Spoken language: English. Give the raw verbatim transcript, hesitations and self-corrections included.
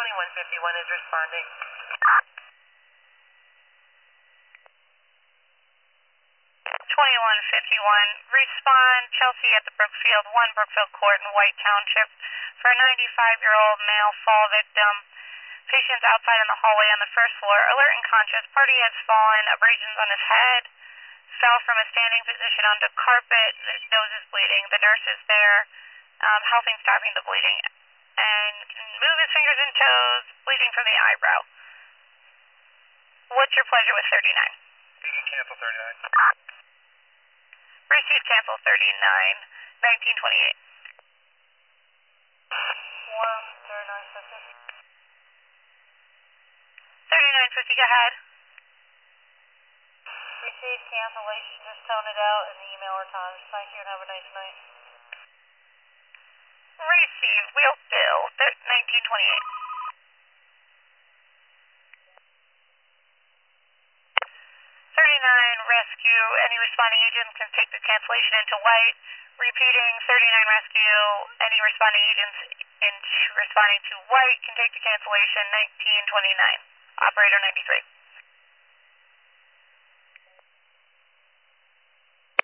twenty-one fifty-one is responding. twenty-one fifty-one, respond Chelsea at the Brookfield, one Brookfield Court in White Township for a ninety-five-year-old male fall victim. Patient's outside in the hallway on the first floor, alert and conscious. Party has fallen, abrasions on his head, fell from a standing position onto carpet. His nose is bleeding. The nurse is there, um, helping stopping the bleeding. And can move his fingers and toes, bleeding from the eyebrow. What's your pleasure with thirty-nine? You can cancel thirty-nine. Receive cancel thirty-nine, nineteen twenty-eight. One, thirty-nine fifty. thirty-nine fifty, go ahead. Receive cancellation, just tone it out in the email or times. Thank you and have a nice night. Receive, wheel bill, nineteen twenty-eight. thirty-nine rescue, any responding agents can take the cancellation into white. Repeating, thirty-nine rescue, any responding agents in responding to white can take the cancellation, nineteen twenty-nine. Operator ninety-three.